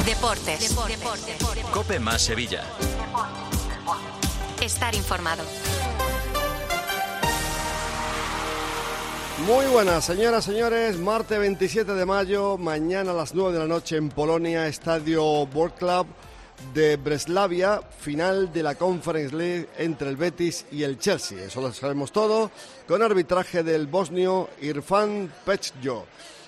Deportes. COPE más Sevilla. Estar informado. Muy buenas, señoras, señores. Martes 27 de mayo, mañana a las 9 de la noche en Polonia, Estadio World Club de Breslavia, final de la Conference League entre el Betis y el Chelsea. Eso lo sabemos todo, con arbitraje del bosnio Irfan Pečjo.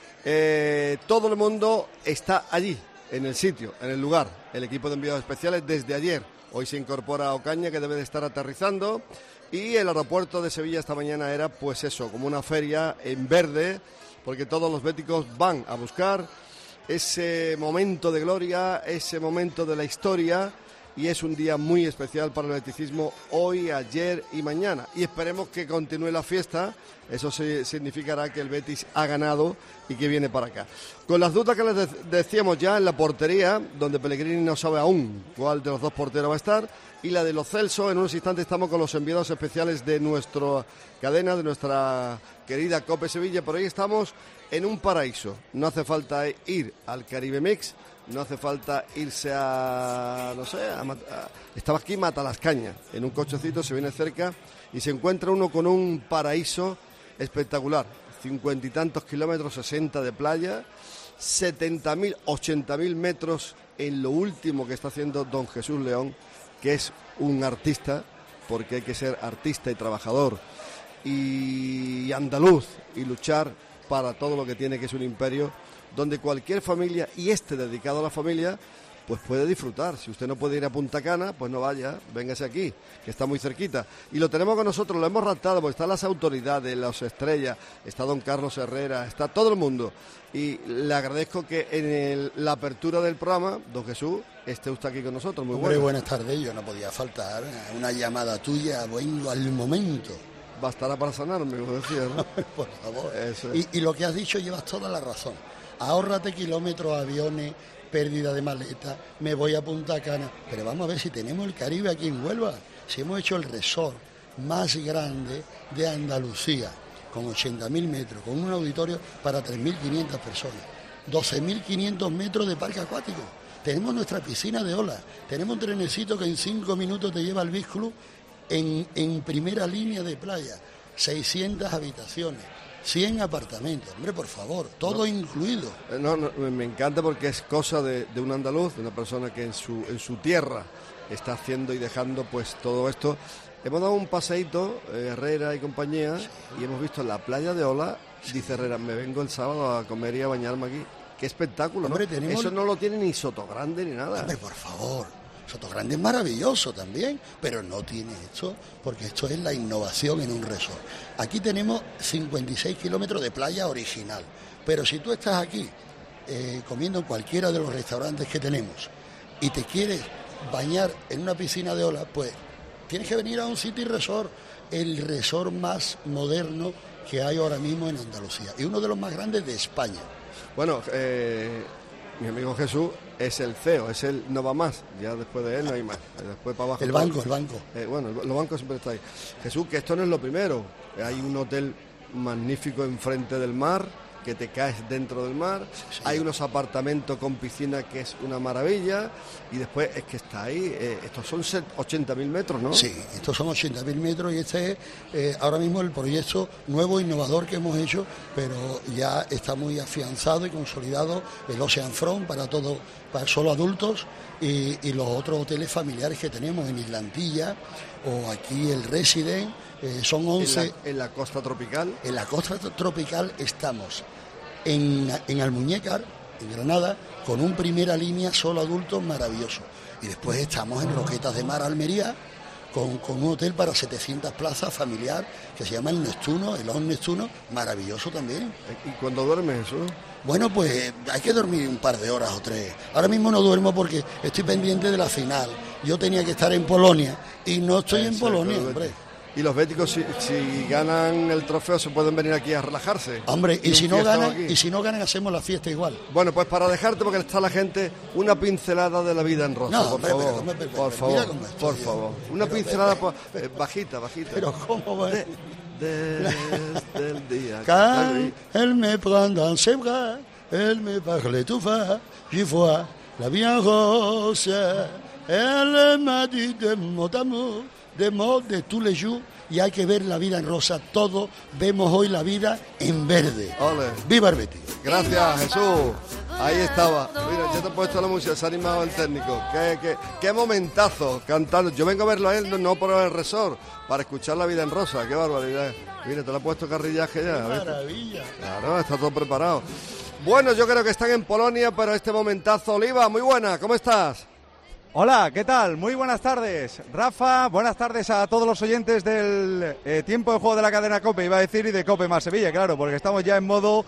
Todo el mundo está allí, en el sitio, en el lugar. El equipo de enviados especiales desde ayer. Hoy se incorpora Ocaña, que debe de estar aterrizando. Y el aeropuerto de Sevilla esta mañana era, pues eso, como una feria en verde, porque todos los béticos van a buscar ese momento de gloria, ese momento de la historia, y es un día muy especial para el beticismo hoy, ayer y mañana. Y esperemos que continúe la fiesta, eso significará que el Betis ha ganado y que viene para acá. Con las dudas que les decíamos ya en la portería, donde Pellegrini no sabe aún cuál de los dos porteros va a estar, y la de Lo Celso. En unos instantes estamos con los enviados especiales de nuestra cadena, de nuestra querida COPE Sevilla, pero hoy estamos en un paraíso. No hace falta ir al Caribe Mix, no hace falta irse a, no sé, estaba aquí Matalascaña, en un cochecito, se viene cerca y se encuentra uno con un paraíso espectacular. 50 y tantos kilómetros, 60 de playa, 70.000, 80.000 metros en lo último que está haciendo don Jesús León, que es un artista, porque hay que ser artista y trabajador y andaluz y luchar para todo lo que tiene, que es un imperio donde cualquier familia, y dedicado a la familia, pues puede disfrutar. Si usted no puede ir a Punta Cana, pues no vaya, véngase aquí, que está muy cerquita. Y lo tenemos con nosotros, lo hemos raptado, porque están las autoridades, las estrellas, está don Carlos Herrera, está todo el mundo. Y le agradezco que en la apertura del programa, don Jesús, esté usted aquí con nosotros. Muy bueno. Buenas tardes, yo no podía faltar una llamada tuya, vengo al momento. Bastará para sanarme, como decía, ¿no? Por favor. Eso es. Y lo que has dicho llevas toda la razón. Ahórrate kilómetros, aviones, pérdida de maleta, me voy a Punta Cana. Pero vamos a ver si tenemos el Caribe aquí en Huelva. Si hemos hecho el resort más grande de Andalucía, con 80.000 metros, con un auditorio para 3.500 personas, 12.500 metros de parque acuático. Tenemos nuestra piscina de olas, tenemos un trenecito que en 5 minutos te lleva al Beach Club en primera línea de playa, 600 habitaciones. 100 apartamentos, hombre, por favor, todo incluido. No, me encanta porque es cosa de un andaluz, de una persona que en su tierra está haciendo y dejando pues todo esto. Hemos dado un paseíto, Herrera y compañía, y hemos visto la playa de Ola. Dice Herrera, me vengo el sábado a comer y a bañarme aquí. Qué espectáculo, hombre, ¿no? Eso no lo tiene ni Sotogrande ni nada. Hombre, por favor. Sotogrande es maravilloso también, pero no tiene esto, porque esto es la innovación en un resort. Aquí tenemos 56 kilómetros de playa original, pero si tú estás aquí comiendo en cualquiera de los restaurantes que tenemos y te quieres bañar en una piscina de olas, pues tienes que venir a un City Resort, el resort más moderno que hay ahora mismo en Andalucía y uno de los más grandes de España. Bueno, mi amigo Jesús es el CEO, es el no va más, ya después de él no hay más, después para abajo. El banco. Bueno, los bancos siempre están ahí. Jesús, que esto no es lo primero, hay un hotel magnífico enfrente del mar, que te caes dentro del mar, sí. Hay unos apartamentos con piscina que es una maravilla, y después es que está ahí, estos son 80.000 metros, ¿no? Sí, estos son 80.000 metros y este es ahora mismo el proyecto nuevo, innovador que hemos hecho, pero ya está muy afianzado y consolidado el Ocean Front para solo adultos y los otros hoteles familiares que tenemos en Islantilla o aquí el Resident. Son 11. ¿En la costa tropical? En la costa tropical estamos en Almuñécar, en Granada, con un primera línea solo adultos maravilloso. Y después estamos en Roquetas de Mar, Almería, con un hotel para 700 plazas familiar que se llama el Neptuno, el On Neptuno, maravilloso también. ¿Y cuándo duermes eso? Bueno, pues hay que dormir un par de horas o 3. Ahora mismo no duermo porque estoy pendiente de la final. Yo tenía que estar en Polonia y no estoy en Polonia, hombre. Y los béticos, si ganan el trofeo, se pueden venir aquí a relajarse. Hombre, y si no ganan, hacemos la fiesta igual. Bueno, pues para dejarte, porque está la gente, una pincelada de la vida en rosa, por favor. Por favor. Una pincelada bajita. Pero ¿cómo va? Desde el día. Quand elle me prend dans ses bras, elle me parle tout va, je vois La vie rose, elle m'a dit de mon amour, de tous les jours, y hay que ver la vida en rosa. Todos vemos hoy la vida en verde. Ole. ¡Viva el Betis! Gracias, Jesús. Ahí estaba. Mira, ya te he puesto la música, se ha animado el técnico. Qué momentazo cantando. Yo vengo a verlo a él, no por el resort, para escuchar La vida en rosa. Qué barbaridad. Mira, te lo ha puesto carrillaje ya. ¡Qué maravilla! Claro, está todo preparado. Bueno, yo creo que están en Polonia, pero este momentazo. Oliva, muy buena, ¿cómo estás? Hola, ¿qué tal? Muy buenas tardes, Rafa, buenas tardes a todos los oyentes del tiempo de juego de la cadena COPE, iba a decir, y de COPE más Sevilla, claro, porque estamos ya en modo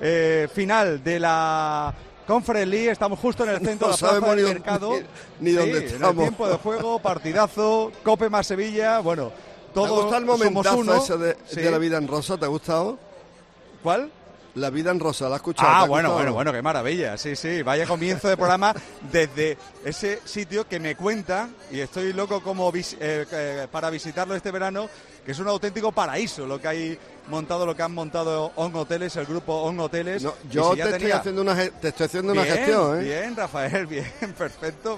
final de la Conference League, estamos justo en el centro de la plaza del mercado. Ni dónde estamos. En el tiempo de juego, partidazo, COPE más Sevilla, bueno, todos ¿Te gusta el momentazo somos uno? ese de La vida en rosa? ¿Te ha gustado? ¿Cuál? La vida en rosa, ¿la has escuchado? Bueno, qué maravilla, sí, vaya comienzo de programa desde ese sitio que me cuenta, y estoy loco como para visitarlo este verano, que es un auténtico paraíso lo que hay montado, lo que han montado On Hoteles, el grupo On Hoteles. No, yo te estoy haciendo una gestión, ¿eh? Bien, Rafael, bien, perfecto.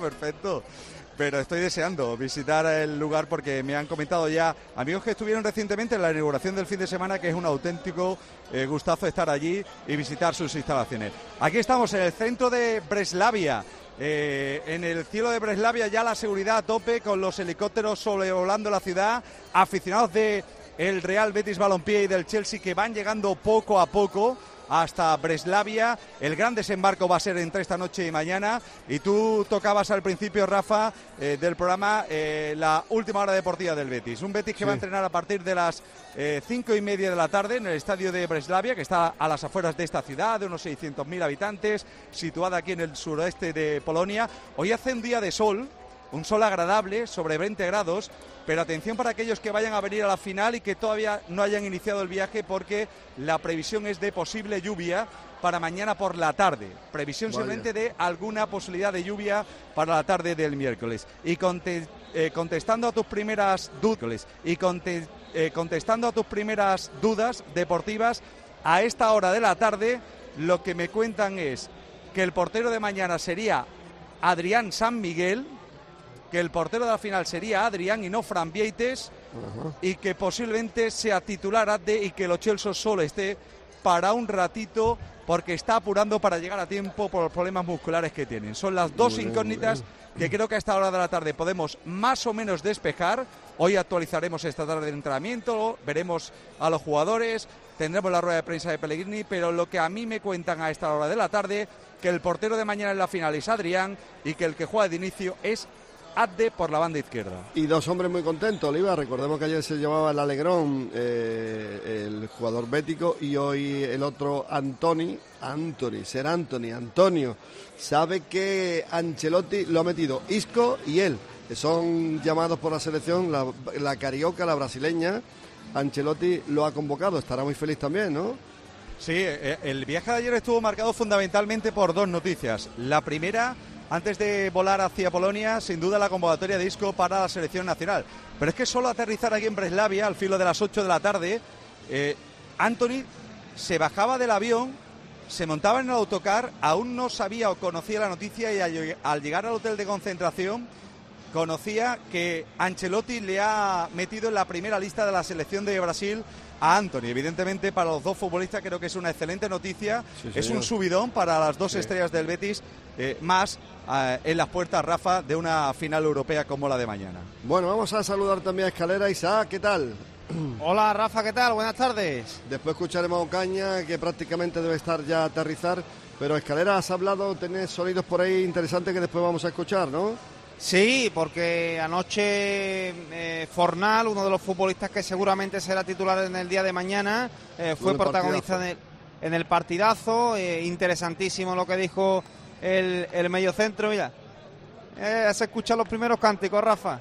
Pero estoy deseando visitar el lugar porque me han comentado ya amigos que estuvieron recientemente en la inauguración del fin de semana que es un auténtico gustazo estar allí y visitar sus instalaciones. Aquí estamos en el centro de Breslavia, en el cielo de Breslavia ya la seguridad a tope con los helicópteros sobrevolando la ciudad, aficionados de el Real Betis Balompié y del Chelsea que van llegando poco a poco hasta Breslavia. El gran desembarco va a ser entre esta noche y mañana. Y tú tocabas al principio, Rafa, del programa la última hora deportiva del Betis. Un Betis que va a entrenar a partir de las 5:30 de la tarde en el estadio de Breslavia, que está a las afueras de esta ciudad, de unos 600.000 habitantes, situada aquí en el suroeste de Polonia. Hoy hace un día de sol, un sol agradable, sobre 20 grados, pero atención para aquellos que vayan a venir a la final y que todavía no hayan iniciado el viaje porque la previsión es de posible lluvia para mañana por la tarde. Previsión simplemente de alguna posibilidad de lluvia para la tarde del miércoles. Y contestando a tus primeras dudas deportivas, a esta hora de la tarde lo que me cuentan es que el portero de mañana sería Adrián San Miguel, que el portero de la final sería Adrián y no Fran Vieites, y que posiblemente sea titular Adde y que Lo Celso solo esté para un ratito porque está apurando para llegar a tiempo por los problemas musculares que tienen. Son las dos incógnitas que creo que a esta hora de la tarde podemos más o menos despejar. Hoy actualizaremos esta tarde de entrenamiento, veremos a los jugadores, tendremos la rueda de prensa de Pellegrini, pero lo que a mí me cuentan a esta hora de la tarde, que el portero de mañana en la final es Adrián y que el que juega de inicio es Adde por la banda izquierda. Y dos hombres muy contentos, Oliva. Recordemos que ayer se llamaba el Alegrón, el jugador bético, y hoy el otro Antonio. Sabe que Ancelotti lo ha metido Isco y él, que son llamados por la selección, la carioca, la brasileña. Ancelotti lo ha convocado, estará muy feliz también, ¿no? Sí, el viaje de ayer estuvo marcado fundamentalmente por dos noticias. La primera, antes de volar hacia Polonia, sin duda la convocatoria de Isco para la selección nacional. Pero es que solo aterrizar aquí en Breslavia, al filo de las 8 de la tarde, Anthony se bajaba del avión, se montaba en el autocar, aún no sabía o conocía la noticia y al llegar al hotel de concentración conocía que Ancelotti le ha metido en la primera lista de la selección de Brasil a Anthony. Evidentemente para los dos futbolistas creo que es una excelente noticia, es un subidón para las dos estrellas del Betis, más en las puertas, Rafa, de una final europea como la de mañana. Bueno, vamos a saludar también a Escalera. Isaac, ¿qué tal? Hola Rafa, ¿qué tal? Buenas tardes. Después escucharemos a Ocaña, que prácticamente debe estar ya a aterrizar, pero Escalera, has hablado, tenés sonidos por ahí interesantes que después vamos a escuchar, ¿no? Sí, porque anoche Fornal, uno de los futbolistas que seguramente será titular en el día de mañana, fue protagonista en el partidazo. Interesantísimo lo que dijo el mediocentro. Mira, se escuchan los primeros cánticos, Rafa.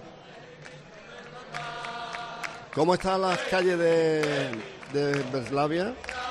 ¿Cómo están las calles de Breslavia?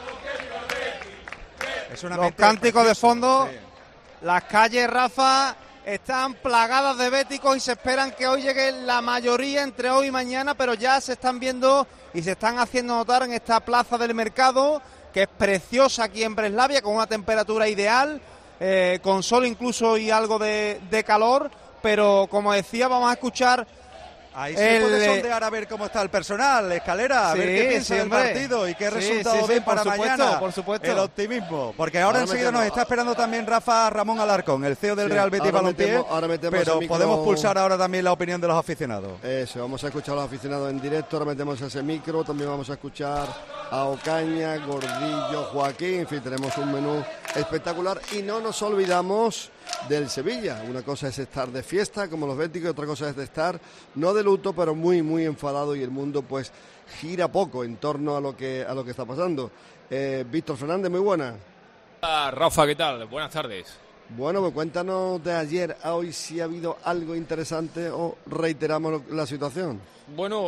Los cánticos de fondo, sí. Las calles, Rafa, están plagadas de béticos y se esperan que hoy llegue la mayoría entre hoy y mañana, pero ya se están viendo y se están haciendo notar en esta plaza del mercado, que es preciosa aquí en Breslavia, con una temperatura ideal. con sol incluso y algo de calor, pero como decía, vamos a escuchar. Ahí se puede sondear a ver cómo está el personal, Escalera, a ver qué piensa del partido y qué resultado ven para mañana. Por supuesto. El optimismo, porque ahora enseguida nos está esperando también Ramón Alarcón, el CEO del Real Betis Balompié, pero podemos pulsar ahora también la opinión de los aficionados. Eso, vamos a escuchar a los aficionados en directo, ahora metemos ese micro, también vamos a escuchar a Ocaña, Gordillo, Joaquín, en fin, tenemos un menú espectacular y no nos olvidamos del Sevilla. Una cosa es estar de fiesta como los béticos y otra cosa es de estar no de luto pero muy muy enfadado, y el mundo pues gira poco en torno a lo que está pasando. Víctor Fernández, muy buena. Rafa, ¿qué tal? Buenas tardes. Bueno, pues cuéntanos de ayer a hoy si ha habido algo interesante o reiteramos la situación. Bueno,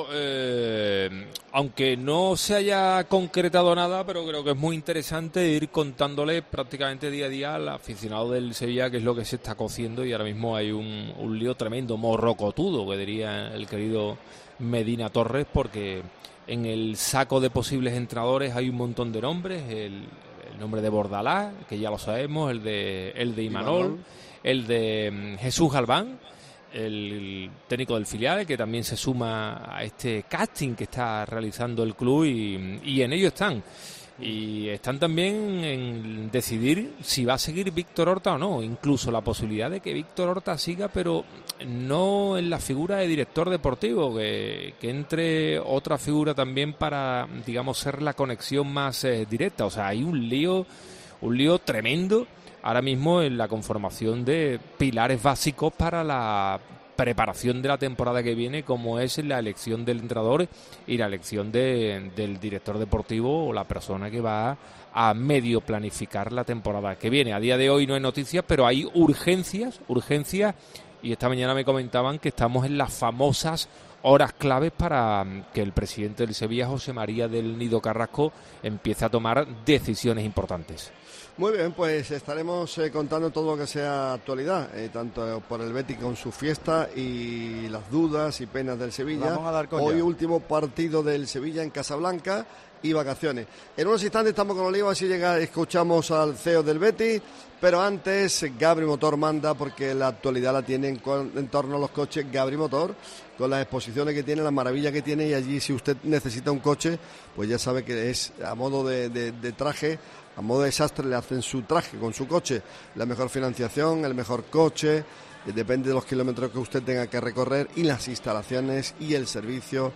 aunque no se haya concretado nada, pero creo que es muy interesante ir contándole prácticamente día a día al aficionado del Sevilla qué es lo que se está cociendo, y ahora mismo hay un lío tremendo, morrocotudo, que diría el querido Medina Torres, porque en el saco de posibles entrenadores hay un montón de nombres, el nombre de Bordalás, que ya lo sabemos, el de Imanol, el de Jesús Galván, el técnico del filial, que también se suma a este casting que está realizando el club, y en ello están. Y están también en decidir si va a seguir Víctor Horta o no, incluso la posibilidad de que Víctor Horta siga, pero no en la figura de director deportivo, que entre otra figura también para, digamos, ser la conexión más directa. O sea, hay un lío tremendo ahora mismo en la conformación de pilares básicos para la preparación de la temporada que viene, como es la elección del entrenador y la elección del director deportivo o la persona que va a medio planificar la temporada que viene. A día de hoy no hay noticias, pero hay urgencias, y esta mañana me comentaban que estamos en las famosas horas claves para que el presidente del Sevilla, José María del Nido Carrasco, empiece a tomar decisiones importantes. Muy bien, pues estaremos contando todo lo que sea actualidad, tanto por el Betis con su fiesta y las dudas y penas del Sevilla. Hoy último partido del Sevilla en Casablanca y vacaciones. En unos instantes estamos con Oliva, así escuchamos al CEO del Betis, pero antes Gabri Motor manda, porque la actualidad la tiene en torno a los coches Gabri Motor, con las exposiciones que tiene, las maravillas que tiene, y allí si usted necesita un coche, pues ya sabe que es a modo de traje, a modo de desastre, le hacen su traje con su coche, la mejor financiación, el mejor coche, depende de los kilómetros que usted tenga que recorrer, y las instalaciones y el servicio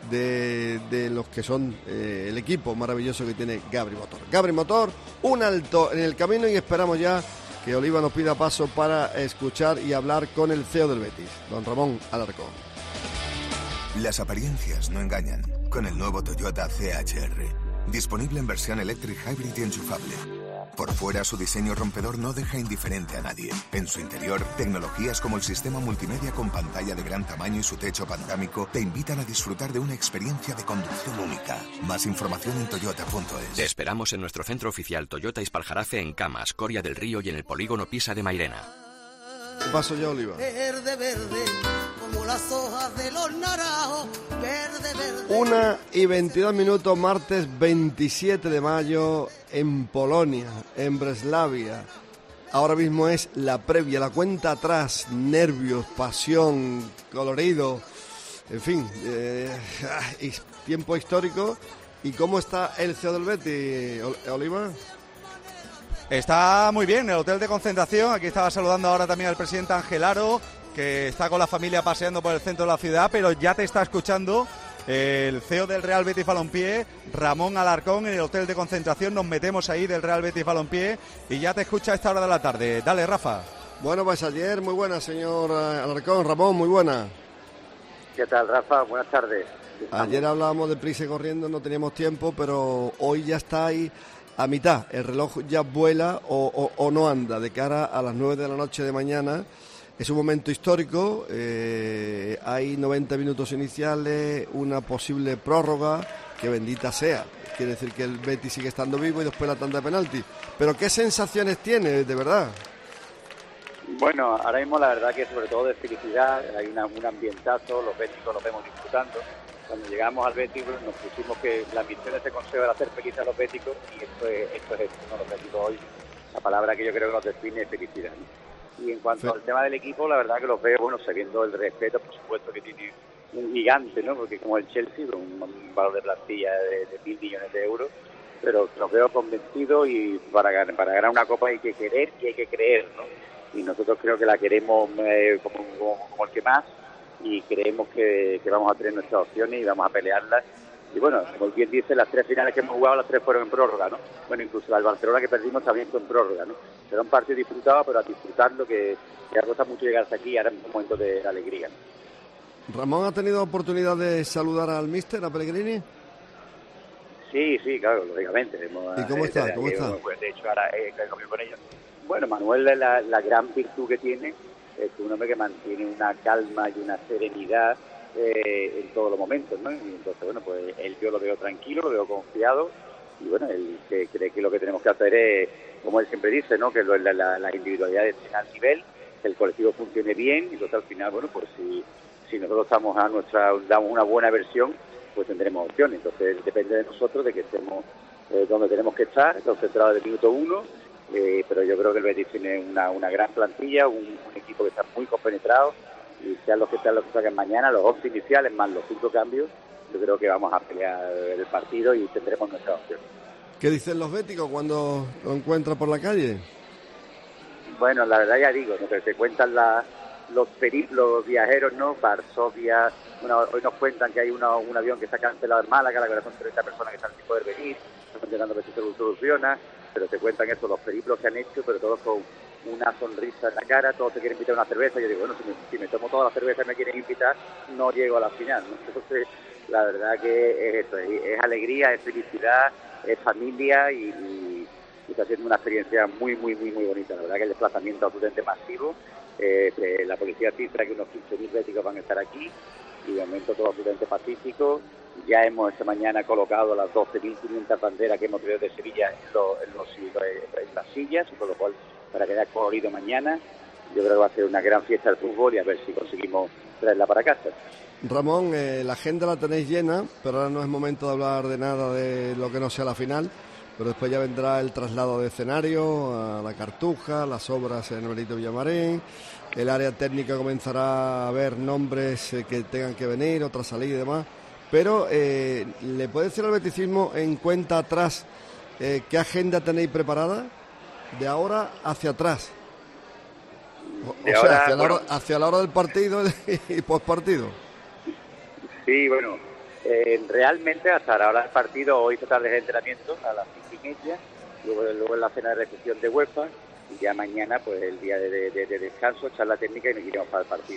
de los que son el equipo maravilloso que tiene Gabri Motor. Gabri Motor, un alto en el camino, y esperamos ya que Oliva nos pida paso para escuchar y hablar con el CEO del Betis, don Ramón Alarcón. Las apariencias no engañan. Con el nuevo Toyota CHR. Disponible en versión Electric Hybrid y enchufable. Por fuera, su diseño rompedor no deja indiferente a nadie. En su interior, tecnologías como el sistema multimedia con pantalla de gran tamaño y su techo panorámico te invitan a disfrutar de una experiencia de conducción única. Más información en toyota.es. Te esperamos en nuestro centro oficial Toyota Ispaljarafe en Camas, Coria del Río y en el polígono Pisa de Mairena. Paso ya, Oliva. Verde, verde, como las hojas de los naranjos, verde, verde. 1:22, martes 27 de mayo, en Polonia, en Breslavia. Ahora mismo es la previa, la cuenta atrás, nervios, pasión, colorido, en fin, tiempo histórico. ¿Y cómo está el CEO del Betis, Oliva? Está muy bien, el hotel de concentración. Aquí estaba saludando ahora también al presidente Ángel Aro, que está con la familia paseando por el centro de la ciudad, pero ya te está escuchando el CEO del Real Betis Balompié, Ramón Alarcón, en el hotel de concentración. Nos metemos ahí del Real Betis Balompié y ya te escucha a esta hora de la tarde. Dale, Rafa. Bueno, pues ayer, muy buena, señor Alarcón. Ramón, muy buena. ¿Qué tal, Rafa? Buenas tardes. Ayer hablábamos de prisa y corriendo, no teníamos tiempo, pero hoy ya está ahí a mitad. El reloj ya vuela o no anda de cara a las 9 de la noche de mañana. Es un momento histórico, hay 90 minutos iniciales, una posible prórroga, que bendita sea. Quiere decir que el Betis sigue estando vivo y después la tanda de penalti. Pero ¿qué sensaciones tiene, de verdad? Bueno, ahora mismo la verdad que sobre todo de felicidad, hay un ambientazo, los béticos los vemos disfrutando. Cuando llegamos al Betis nos pusimos que la misión de este consejo era hacer feliz a los béticos, y esto es uno de los béticos hoy la palabra que yo creo que nos define es felicidad, ¿no? Y en cuanto al tema del equipo, la verdad que los veo, bueno, sabiendo el respeto, por supuesto, que tiene un gigante, ¿no? Porque como el Chelsea, un valor de plantilla de 1.000 millones de euros, pero los veo convencidos y para ganar una copa hay que querer y hay que creer, ¿no? Y nosotros creo que la queremos como el que más, y creemos que vamos a tener nuestras opciones y vamos a pelearlas. Y bueno, como bien dice, las 3 finales que hemos jugado, las 3 fueron en prórroga, ¿no? Bueno, incluso la del Barcelona que perdimos también fue en prórroga, ¿no? Será un partido disfrutado, pero a disfrutarlo, que ha costado mucho llegar hasta aquí, ahora es un momento de alegría, ¿no? ¿Ramón ha tenido oportunidad de saludar al míster, a Pellegrini? Sí, claro, lógicamente. ¿Y cómo está? De hecho, ahora he comido con ellos. Bueno, Manuel, la gran virtud que tiene es un hombre que mantiene una calma y una serenidad en todos los momentos, ¿no? Y entonces, bueno, pues él yo lo veo tranquilo, lo veo confiado, y bueno, él cree que lo que tenemos que hacer es, como él siempre dice, ¿no? Que las individualidades estén al nivel, que el colectivo funcione bien, y entonces al final, bueno, pues si nosotros estamos damos una buena versión, pues tendremos opciones. Entonces depende de nosotros de que estemos donde tenemos que estar, concentrados del minuto 1, pero yo creo que el Betis tiene una gran plantilla, un equipo que está muy compenetrado, y sean los que saquen mañana, los 11 iniciales más los 5 cambios, yo creo que vamos a pelear el partido y tendremos nuestra opción. ¿Qué dicen los béticos cuando lo encuentran por la calle? Bueno, la verdad ya digo, ¿no? Que te cuentan los periplos viajeros, ¿no? Varsovia, hoy nos cuentan que hay un avión que se ha cancelado en Málaga, la verdad son 30 personas que están sin poder venir, están intentando ver si se soluciona, pero te cuentan eso, los periplos que han hecho, pero todos con una sonrisa en la cara, todos te quieren invitar a una cerveza. Yo digo, bueno, si me tomo toda la cerveza y me quieren invitar, no llego a la final, ¿no? Entonces, la verdad que es eso, es alegría, es felicidad, es familia, y está siendo una experiencia muy, muy, muy, muy bonita. La verdad que el desplazamiento absolutamente masivo, la policía cifra que unos 15.000 béticos van a estar aquí, y de momento todo absolutamente pacífico. Ya hemos esta mañana colocado las 12.500 banderas que hemos traído de Sevilla en las sillas, con lo cual, para que haya colorido mañana, yo creo que va a ser una gran fiesta del fútbol, y a ver si conseguimos traerla para casa. Ramón, la agenda la tenéis llena, pero ahora no es momento de hablar de nada de lo que no sea la final, pero después ya vendrá el traslado de escenario a la Cartuja, las obras en Benito Villamarín, el área técnica comenzará a ver nombres que tengan que venir, otra salida y demás, pero ¿le puede decir al beticismo en cuenta atrás qué agenda tenéis preparada de ahora hacia atrás? Hacia la hora del partido y postpartido. Sí, bueno, realmente hasta la hora del partido, hoy esta tarde de entrenamiento a las 5:30, luego en la cena de recepción de UEFA, y ya mañana pues el día de descanso, charla técnica, y nos iremos para el partido.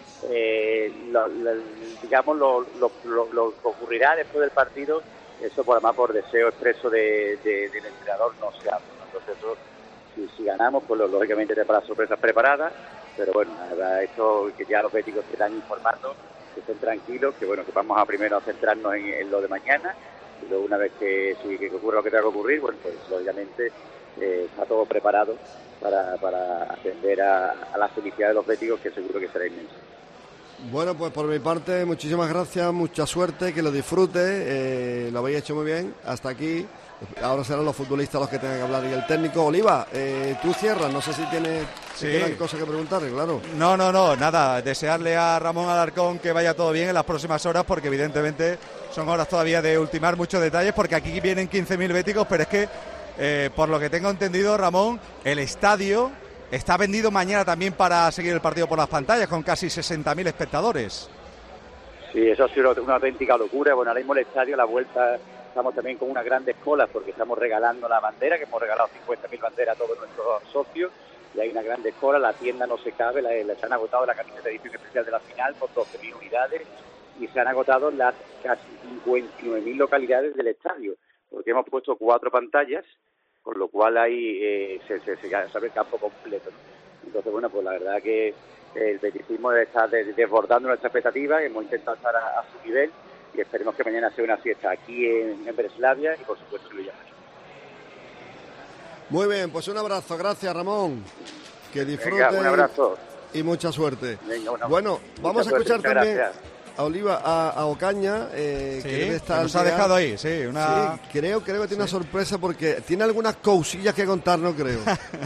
Digamos lo que ocurrirá después del partido, eso además por deseo expreso del entrenador no se habla, ¿no? Entonces eso, si ganamos, pues lógicamente tendrá sorpresas preparadas, pero bueno, esto que ya los béticos se están informando, que estén tranquilos, que bueno, que vamos a primero centrarnos en lo de mañana, y luego una vez que ocurra lo que tenga que ocurrir, bueno, pues lógicamente está todo preparado para atender a la felicidad de los béticos, que seguro que será inmensa. Bueno, pues por mi parte, muchísimas gracias, mucha suerte, que lo disfrute, lo habéis hecho muy bien, hasta aquí. Ahora serán los futbolistas los que tengan que hablar y el técnico. Oliva, tú cierras, no sé si tienes cosas que preguntarle, claro. No, nada, desearle a Ramón Alarcón que vaya todo bien en las próximas horas, porque evidentemente son horas todavía de ultimar muchos detalles, porque aquí vienen 15.000 béticos, pero es que, por lo que tengo entendido, Ramón, el estadio está vendido mañana también para seguir el partido por las pantallas, con casi 60.000 espectadores. Sí, eso ha sido una auténtica locura. Bueno, ahora mismo el estadio, la vuelta, estamos también con unas grandes colas, porque estamos regalando la bandera, que hemos regalado 50.000 banderas a todos nuestros socios, y hay una grande cola, la tienda no se cabe, se han agotado la camiseta de edición especial de la final por 12.000 unidades, y se han agotado las casi 59.000 localidades del estadio, porque hemos puesto 4 pantallas, con lo cual ahí se sabe el campo completo, ¿no? Entonces, bueno, pues la verdad que el beticismo está desbordando nuestra expectativa, hemos intentado estar a su nivel, y esperemos que mañana sea una fiesta aquí en Breslavia, y por supuesto en Villamarín. Muy bien, pues un abrazo, gracias Ramón, que disfruten. Venga, un abrazo y mucha suerte. Venga, bueno, vamos a escuchar también a Ocaña, que debe estar. Nos ha dejado ahí, sí. Sí, creo que tiene una sorpresa porque tiene algunas cousillas que contarnos, creo.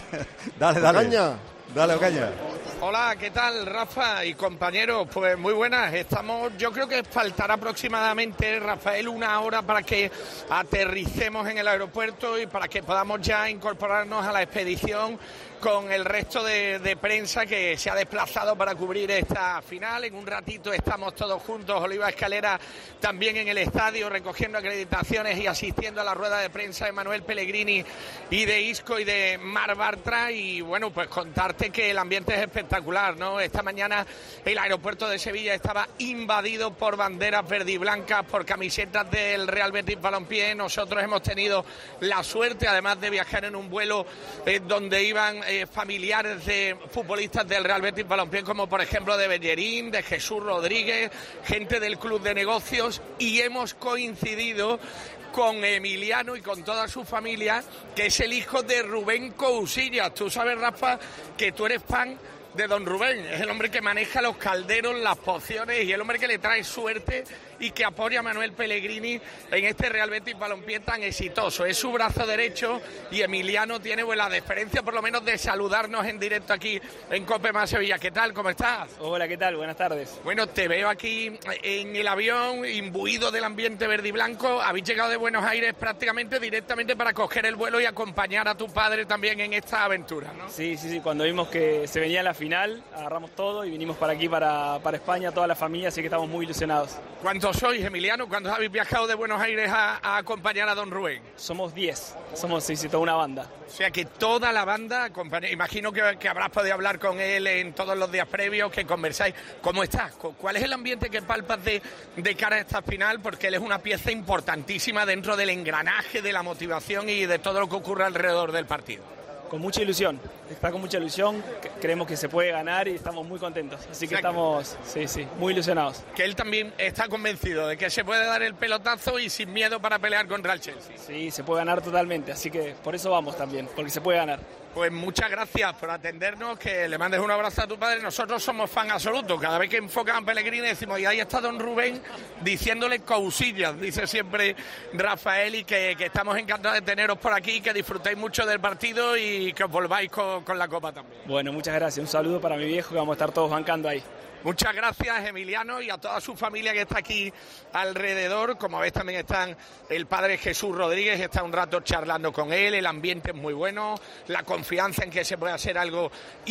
Dale. Ocaña. Dale, Ocaña. Hola, ¿qué tal, Rafa y compañeros? Pues muy buenas, yo creo que faltará aproximadamente, Rafael, 1 hora para que aterricemos en el aeropuerto y para que podamos ya incorporarnos a la expedición con el resto de prensa que se ha desplazado para cubrir esta final. En un ratito estamos todos juntos, Oliva Escalera también en el estadio recogiendo acreditaciones y asistiendo a la rueda de prensa de Manuel Pellegrini y de Isco y de Marc Bartra. Y bueno, pues contarte que el ambiente es espectacular, ¿no? Esta mañana el aeropuerto de Sevilla estaba invadido por banderas verde y blancas, por camisetas del Real Betis Balompié. Nosotros hemos tenido la suerte, además de viajar en un vuelo donde iban familiares de futbolistas del Real Betis Balompié, como por ejemplo de Bellerín, de Jesús Rodríguez, gente del Club de Negocios, y hemos coincidido con Emiliano y con toda su familia, que es el hijo de Rubén Cousillas. Tú sabes, Rafa, que tú eres fan de don Rubén, es el hombre que maneja los calderos, las pociones y el hombre que le trae suerte y que apoya a Manuel Pellegrini en este Real Betis Balompié tan exitoso. Es su brazo derecho y Emiliano tiene la deferencia por lo menos de saludarnos en directo aquí en COPE Más Sevilla. ¿Qué tal? ¿Cómo estás? Hola, ¿qué tal? Buenas tardes. Bueno, te veo aquí en el avión imbuido del ambiente verde y blanco. Habéis llegado de Buenos Aires prácticamente directamente para coger el vuelo y acompañar a tu padre también en esta aventura, ¿no? Sí. Cuando vimos que se venía la final, agarramos todo y vinimos para aquí, para España, toda la familia, así que estamos muy ilusionados. ¿Cuántos sois, Emiliano? ¿Cuántos habéis viajado de Buenos Aires a acompañar a don Rubén? Somos 10, somos toda una banda. O sea que toda la banda acompaña. Imagino que habrás podido hablar con él en todos los días previos, que conversáis. ¿Cómo estás? ¿Cuál es el ambiente que palpas de cara a esta final? Porque él es una pieza importantísima dentro del engranaje, de la motivación y de todo lo que ocurre alrededor del partido. Con mucha ilusión, está con mucha ilusión, creemos que se puede ganar y estamos muy contentos, así que estamos, muy ilusionados. Que él también está convencido de que se puede dar el pelotazo y sin miedo para pelear contra el Chelsea. Sí, se puede ganar totalmente, así que por eso vamos también, porque se puede ganar. Pues muchas gracias por atendernos, que le mandes un abrazo a tu padre. Nosotros somos fan absolutos. Cada vez que enfocan a Pellegrini decimos, y ahí está don Rubén diciéndole cousillas, dice siempre Rafael, y que estamos encantados de teneros por aquí, que disfrutéis mucho del partido y que os volváis con la copa también. Bueno, muchas gracias. Un saludo para mi viejo, que vamos a estar todos bancando ahí. Muchas gracias, Emiliano, y a toda su familia que está aquí alrededor. Como ves, también están el padre Jesús Rodríguez, está un rato charlando con él. El ambiente es muy bueno, la confianza en que se puede hacer algo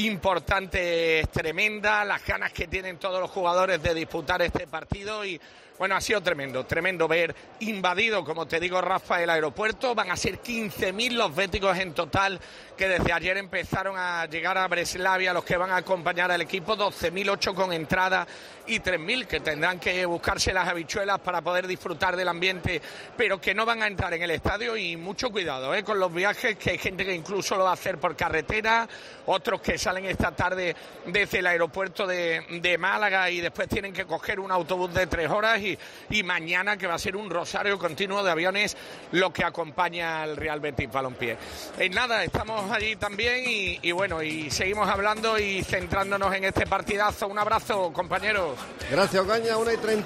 importante es tremenda, las ganas que tienen todos los jugadores de disputar este partido. Y bueno, ha sido tremendo ver invadido, como te digo, Rafa, el aeropuerto. Van a ser 15.000 los béticos en total, que desde ayer empezaron a llegar a Breslavia, los que van a acompañar al equipo. 12.008 con entrada y 3.000 que tendrán que buscarse las habichuelas para poder disfrutar del ambiente, pero que no van a entrar en el estadio. Y mucho cuidado con los viajes, que hay gente que incluso lo va a hacer por carretera, otros que salen esta tarde desde el aeropuerto de Málaga y después tienen que coger un autobús de 3 horas y mañana, que va a ser un rosario continuo de aviones, lo que acompaña al Real Betis Balompié. Nada, estamos allí también y bueno, y seguimos hablando y centrándonos en este partidazo. Un abrazo, compañeros. Gracias, Ocaña.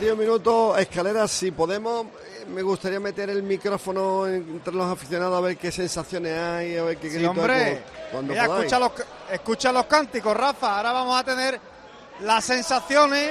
1:31. Escaleras, si podemos, me gustaría meter el micrófono entre los aficionados a ver qué sensaciones hay, a ver qué gritos. Sí, hombre. Mira, escucha los cánticos, Rafa. Ahora vamos a tener las sensaciones.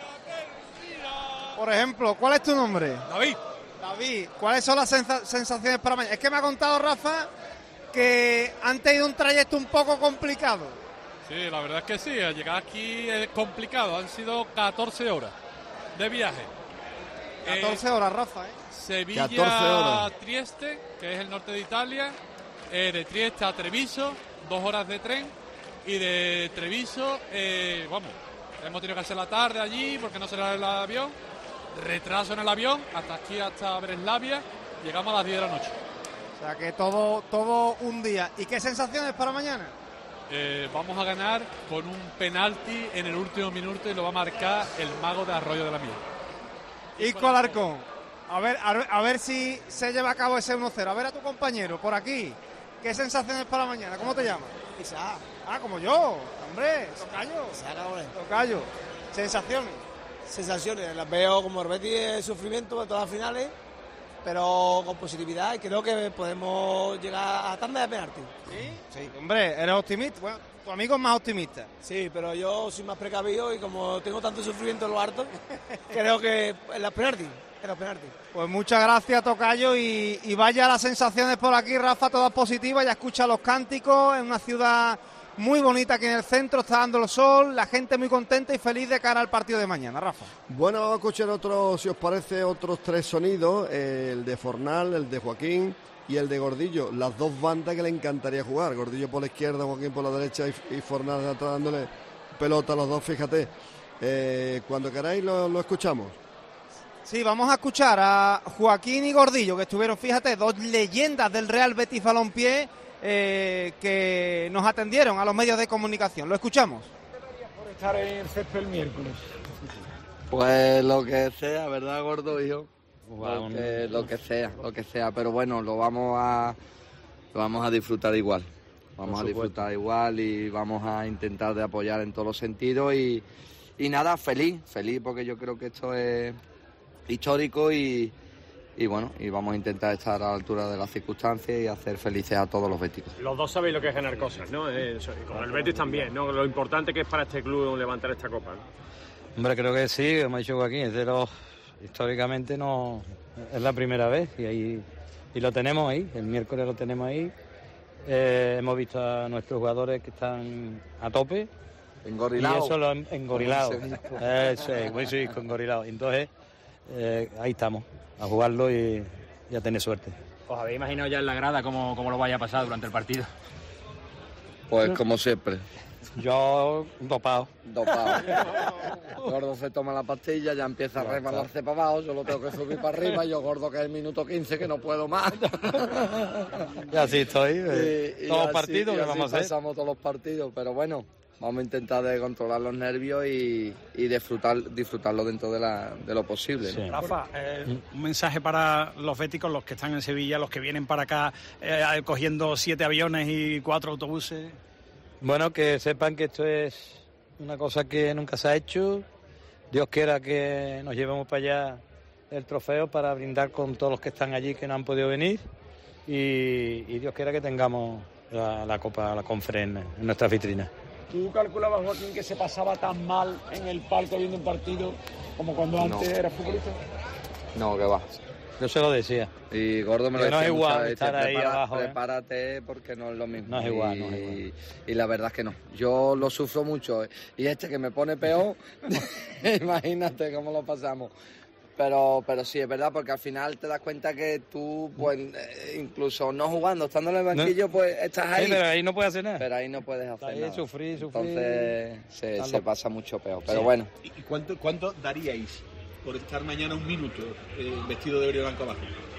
Por ejemplo, ¿cuál es tu nombre? David, ¿cuáles son las sensaciones para mañana? Es que me ha contado Rafa que han tenido un trayecto un poco complicado. Sí, la verdad es que sí, llegar aquí es complicado, han sido 14 horas de viaje. 14 horas, Rafa, Sevilla, Trieste, que es el norte de Italia, de Trieste a Treviso, 2 horas de tren, y de Treviso, hemos tenido que hacer la tarde allí porque no se da el avión, retraso en el avión, hasta Breslavia, llegamos a las 10 de la noche. O sea que todo un día. ¿Y qué sensaciones para mañana? Vamos a ganar con un penalti en el último minuto y lo va a marcar el mago de Arroyo de la Miel. Isco Alarcón. A ver si se lleva a cabo ese 1-0. A ver a tu compañero por aquí. ¿Qué sensaciones para mañana? ¿Cómo te llamas? Isaac. Como yo. Hombre, Tocayo. Isaac, Tocayo. Sensaciones. sensaciones. Las veo como el Betis de sufrimiento de todas las finales, pero con positividad, y creo que podemos llegar a tanda de penalti. Sí, hombre, eres optimista. Bueno, tu amigo es más optimista. Sí, pero yo soy más precavido y como tengo tanto sufrimiento en lo harto, creo que en las penaltis. Pues muchas gracias, tocayo, y vaya las sensaciones por aquí, Rafa, todas positivas. Ya escucha los cánticos, en una ciudad muy bonita aquí en el centro, está dando el sol, la gente muy contenta y feliz de cara al partido de mañana, Rafa. Bueno, vamos a escuchar otros, si os parece, otros 3 sonidos, el de Fornal, el de Joaquín y el de Gordillo, las 2 bandas que le encantaría jugar, Gordillo por la izquierda, Joaquín por la derecha y Fornal atrás dándole pelota a los dos, fíjate. Cuando queráis lo escuchamos. Sí, vamos a escuchar a Joaquín y Gordillo, que estuvieron, fíjate, 2 leyendas del Real Betis Balompié, que nos atendieron a los medios de comunicación. Lo escuchamos. Por estar en el césped el miércoles. Pues lo que sea, ¿verdad, Gordo, hijo? Lo que sea, pero bueno, lo vamos a disfrutar igual. Vamos a disfrutar igual y vamos a intentar de apoyar en todos los sentidos y nada, feliz porque yo creo que esto es histórico y bueno, y vamos a intentar estar a la altura de las circunstancias y hacer felices a todos los béticos. Los dos sabéis lo que es ganar cosas, ¿no? Con el Betis también, ¿no? Lo importante que es para este club levantar esta copa, ¿no? Hombre, creo que sí, como ha dicho Joaquín, históricamente no es la primera vez y lo tenemos ahí, el miércoles lo tenemos ahí. Hemos visto a nuestros jugadores que están a tope. Engorilados. Y eso lo engorilados. Sí, engorilados. Entonces, ahí estamos, a jugarlo y a tener suerte. ¿Os habéis imaginado ya en la grada cómo lo vaya a pasar durante el partido? Pues como siempre. Yo dopado. Gordo se toma la pastilla, ya empieza a resbalarse para abajo, yo lo tengo que subir para arriba y yo, Gordo, que es el minuto 15 que no puedo más. Y así estoy, todos los partidos, ¿qué vamos a hacer? Pasamos todos los partidos, pero bueno, vamos a intentar de controlar los nervios y disfrutarlo dentro de lo posible. Sí. Rafa, un mensaje para los béticos, los que están en Sevilla, los que vienen para acá cogiendo 7 aviones y 4 autobuses. Bueno, que sepan que esto es una cosa que nunca se ha hecho. Dios quiera que nos llevemos para allá el trofeo para brindar con todos los que están allí que no han podido venir y Dios quiera que tengamos la Copa, la Conference en nuestra vitrina. ¿Tú calculabas, Joaquín, que se pasaba tan mal en el palco viendo un partido como cuando antes eras futbolista? No, que va. Yo se lo decía. Y Gordo me lo decía. No es igual mucho, estar ahí abajo. Prepárate porque no es lo mismo. No es igual, Y la verdad es que no. Yo lo sufro mucho. Y que me pone peor, imagínate cómo lo pasamos. Pero sí, es verdad, porque al final te das cuenta que tú, pues, incluso no jugando, estando en el banquillo, pues estás ahí. Sí, pero ahí no puedes hacer nada. Pero ahí no puedes hacer ahí nada. Sufrir. Entonces se pasa mucho peor. Pero bueno. ¿Y cuánto daríais por estar mañana un minuto vestido de oro y blanco abajo?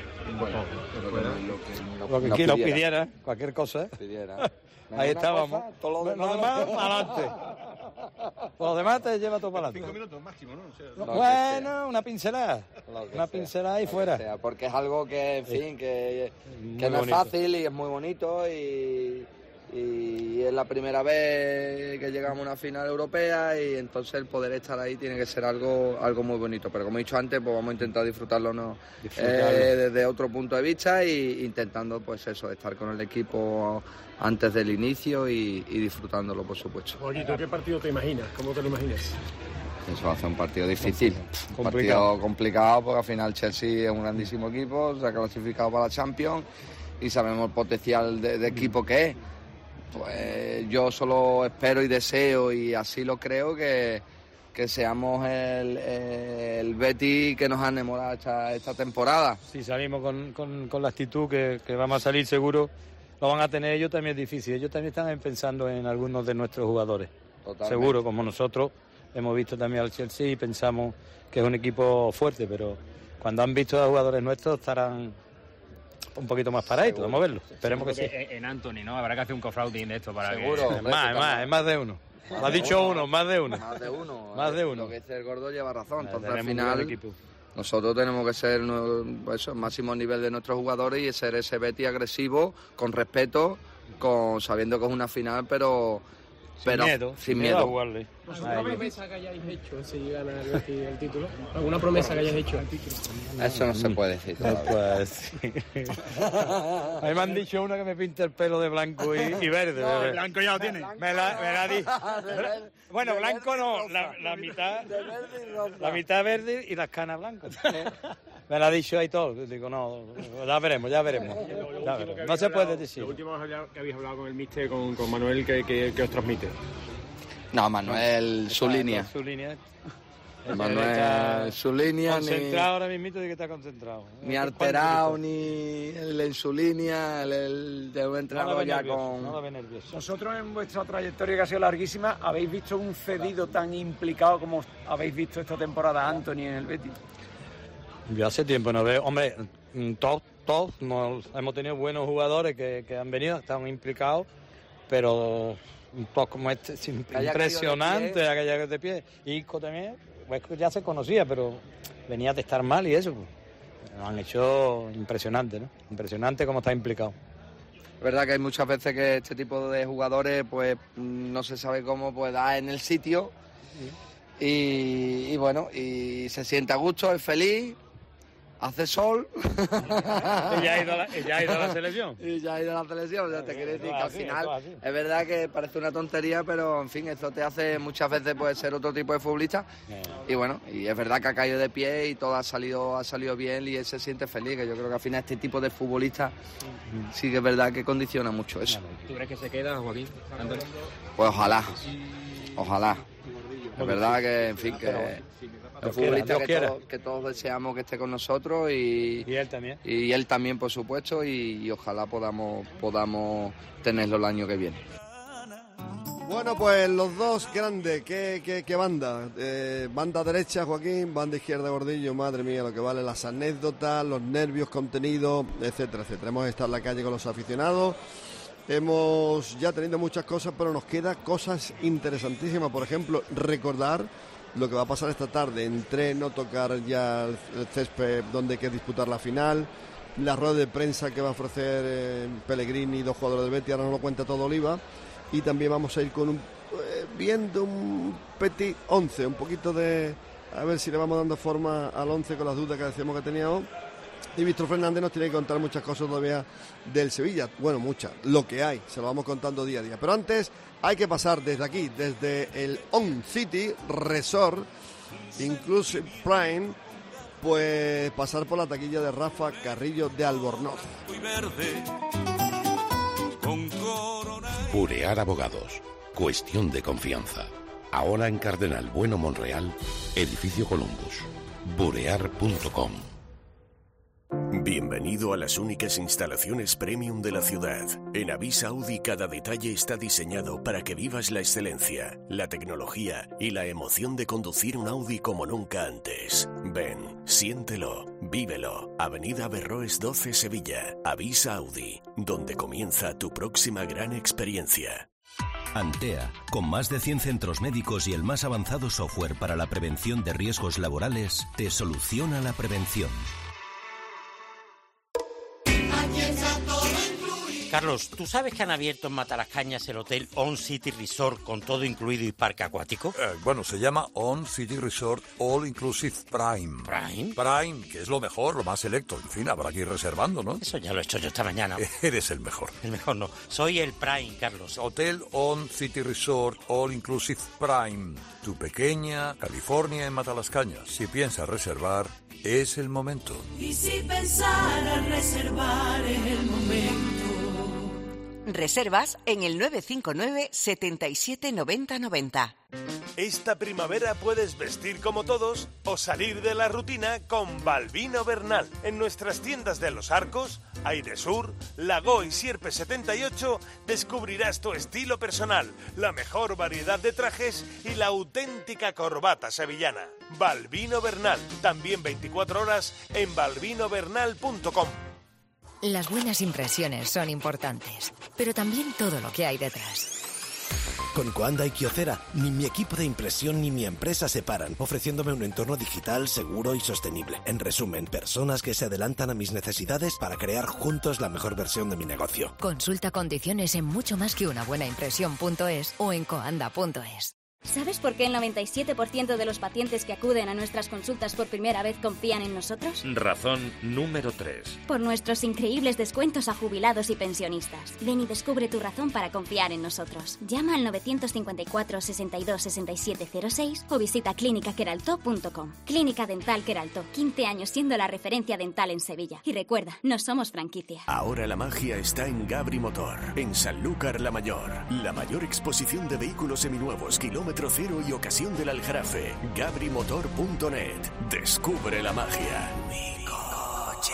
Bueno, lo que pidiera, cualquier cosa. Ahí estábamos. Todo lo demás para adelante. Por lo demás te lleva todo para adelante. 5 minutos máximo, ¿no? Bueno, una pincelada. Una pincelada y fuera. Porque es algo que, en fin, que no es fácil y es muy bonito y es la primera vez que llegamos a una final europea y entonces el poder estar ahí tiene que ser algo muy bonito. Pero como he dicho antes, pues vamos a intentar disfrutarlo desde otro punto de vista e intentando, pues eso, estar con el equipo antes del inicio y disfrutándolo, por supuesto. Oye, ¿tú qué partido te imaginas? ¿Cómo te lo imaginas? Eso va a ser un partido difícil, un partido complicado porque al final Chelsea es un grandísimo equipo, se ha clasificado para la Champions y sabemos el potencial de equipo que es. Pues yo solo espero y deseo y así lo creo que seamos el Betis que nos ha enamorado esta temporada. Si salimos con la actitud que vamos a salir seguro, lo van a tener ellos también es difícil. Ellos también están pensando en algunos de nuestros jugadores. Totalmente. Seguro, como nosotros hemos visto también al Chelsea y pensamos que es un equipo fuerte, pero cuando han visto a jugadores nuestros estarán un poquito más paraditos, vamos a verlo. Esperemos que sí. En Anthony, ¿no? Habrá que hacer un crowdfunding de esto para seguro, que... Es más de uno. Lo ha dicho uno, más de uno. Más de uno. Lo que dice el Gordo lleva razón. Entonces al final nosotros tenemos que ser el máximo nivel de nuestros jugadores y ser ese Betis agresivo, con respeto, sabiendo que es una final, pero sin miedo. A jugarle. ¿Alguna promesa que hayáis hecho si gana el Betis el título? ¿Alguna promesa que hayáis hecho? Eso no se puede decir. No puede decir. A mí me han dicho una que me pinte el pelo de blanco y verde. No, el blanco ya lo tiene. Me la di. Bueno, blanco no, la mitad verde y las canas blancas. Me la ha dicho ahí todo. Digo, no, ya veremos. No se puede decir. Lo último que habéis hablado con el míster, con Manuel, que os transmite. No, Manuel, su línea. Manuel, su línea. Concentrado ahora mismo, de que está concentrado. Ni alterado, ni él en su línea, él de un entrenador ya con... No lo ve nervioso. Vosotros en vuestra trayectoria, que ha sido larguísima, ¿habéis visto un cedido tan implicado como habéis visto esta temporada Anthony en el Betis? Yo hace tiempo no veo... Hombre, todos hemos tenido buenos jugadores que han venido, están implicados, pero un poco como este, es impresionante, aquella de pie. Isco también, pues ya se conocía, pero venía de estar mal y eso, pues, lo han hecho impresionante, ¿no? Impresionante cómo está implicado. Es verdad que hay muchas veces que este tipo de jugadores, pues, no se sabe cómo, pues, da en el sitio y bueno, y se siente a gusto, es feliz. Hace sol. Y ya ha ido a la selección. Y ya ha ido a la selección. O sea, te quiero decir que al final es verdad que parece una tontería, pero en fin, esto te hace muchas veces pues, ser otro tipo de futbolista. Y bueno, y es verdad que ha caído de pie y todo ha salido bien y él se siente feliz. Que yo creo que al final este tipo de futbolista sí que es verdad que condiciona mucho eso. ¿Tú crees que se queda, Joaquín? Pues ojalá. Es verdad que, en fin, que el futbolista que todos deseamos que esté con nosotros y él también. Y él también, por supuesto, y ojalá podamos tenerlo el año que viene. Bueno, pues los dos grandes, ¿qué banda? Banda derecha, Joaquín, banda izquierda, Gordillo, madre mía, lo que vale las anécdotas, los nervios contenidos, etcétera. Hemos estado en la calle con los aficionados. Hemos ya tenido muchas cosas, pero nos quedan cosas interesantísimas. Por ejemplo, recordar lo que va a pasar esta tarde. Entreno, tocar ya el césped donde hay que disputar la final. La rueda de prensa que va a ofrecer Pellegrini y dos jugadores del Betis. Ahora nos lo cuenta todo Oliva. Y también vamos a ir con viendo un petit 11. Un poquito de... A ver si le vamos dando forma al 11 con las dudas que decíamos que teníamos. Y Víctor Fernández nos tiene que contar muchas cosas todavía del Sevilla. Bueno, muchas, lo que hay, se lo vamos contando día a día. Pero antes hay que pasar desde aquí, desde el On City Resort Inclusive Prime, pues pasar por la taquilla de Rafa Carrillo de Albornoz. Burear Abogados, cuestión de confianza. Ahora en Cardenal Bueno Monreal, edificio Columbus. Burear.com. Bienvenido a las únicas instalaciones premium de la ciudad. En Avis Audi cada detalle está diseñado para que vivas la excelencia, la tecnología y la emoción de conducir un Audi como nunca antes. Ven, siéntelo, vívelo. Avenida Berroes 12, Sevilla. Avis Audi, donde comienza tu próxima gran experiencia. Antea, con más de 100 centros médicos y el más avanzado software para la prevención de riesgos laborales, te soluciona la prevención. Carlos, ¿tú sabes que han abierto en Matalascañas el hotel On City Resort con todo incluido y parque acuático? Bueno, se llama On City Resort All Inclusive Prime. ¿Prime? Prime, que es lo mejor, lo más selecto. En fin, habrá que ir reservando, ¿no? Eso ya lo he hecho yo esta mañana. Eres el mejor. El mejor no, soy el Prime, Carlos. Hotel On City Resort All Inclusive Prime. Tu pequeña California en Matalascañas. Si piensas reservar, es el momento. Y si pensara reservar, es el momento. Reservas en el 959 77 90 90. Esta primavera puedes vestir como todos o salir de la rutina con Balbino Bernal. En nuestras tiendas de Los Arcos, Airesur, Lago y Sierpe 78 descubrirás tu estilo personal, la mejor variedad de trajes y la auténtica corbata sevillana. Balbino Bernal, también 24 horas en balbinobernal.com. Las buenas impresiones son importantes, pero también todo lo que hay detrás. Con Coanda y Kyocera, ni mi equipo de impresión ni mi empresa se paran, ofreciéndome un entorno digital seguro y sostenible. En resumen, personas que se adelantan a mis necesidades para crear juntos la mejor versión de mi negocio. Consulta condiciones en muchomasqueunabuenaimpresión.es o en coanda.es. ¿Sabes por qué el 97% de los pacientes que acuden a nuestras consultas por primera vez confían en nosotros? Razón número 3. Por nuestros increíbles descuentos a jubilados y pensionistas. Ven y descubre tu razón para confiar en nosotros. Llama al 954 62 67 06 o visita clinicaqueralto.com. Clínica Dental Queralto, 15 años siendo la referencia dental en Sevilla. Y recuerda, no somos franquicia. Ahora la magia está en Gabri Motor, en Sanlúcar la Mayor. La mayor exposición de vehículos seminuevos, kilómetro cero y ocasión del Aljarafe. gabrimotor.net. Descubre la magia. Mi coche.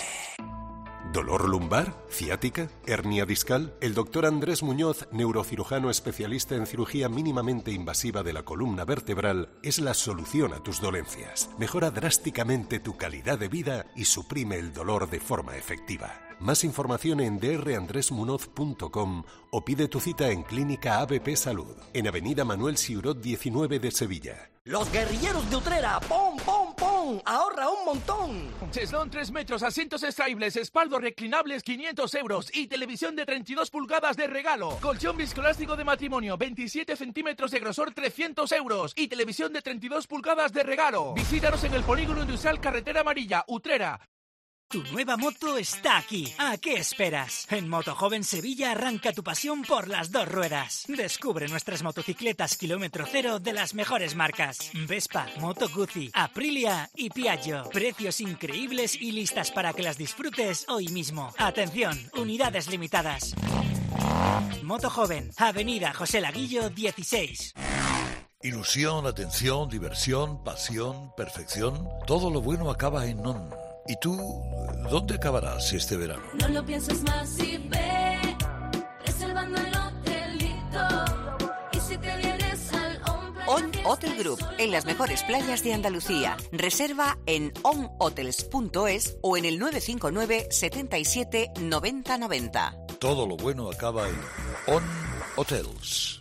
¿Dolor lumbar? ¿Ciática? ¿Hernia discal? El doctor Andrés Muñoz, neurocirujano especialista en cirugía mínimamente invasiva de la columna vertebral, es la solución a tus dolencias. Mejora drásticamente tu calidad de vida y suprime el dolor de forma efectiva. Más información en drandresmunoz.com o pide tu cita en Clínica ABP Salud, en Avenida Manuel Siurot 19 de Sevilla. Los guerrilleros de Utrera, ¡pom, pom, pom! ¡Ahorra un montón! Cheslón 3 metros, asientos extraíbles, espaldos reclinables 500 euros y televisión de 32 pulgadas de regalo. Colchón viscoelástico de matrimonio 27 centímetros de grosor 300 euros y televisión de 32 pulgadas de regalo. Visítanos en el Polígono Industrial Carretera Amarilla, Utrera. Tu nueva moto está aquí. ¿A qué esperas? En Motojoven Sevilla arranca tu pasión por las dos ruedas. Descubre nuestras motocicletas kilómetro cero de las mejores marcas. Vespa, Moto Guzzi, Aprilia y Piaggio. Precios increíbles y listas para que las disfrutes hoy mismo. Atención, unidades limitadas. Motojoven, Avenida José Laguillo 16. Ilusión, atención, diversión, pasión, perfección. Todo lo bueno acaba en ON. ¿Y tú, dónde acabarás este verano? No lo pienses más y ve, reservando el hotelito. Y si te vienes al On Hotel Group, en las mejores playas de Andalucía. Reserva en onhotels.es o en el 959 77 90 90. Todo lo bueno acaba en On Hotels.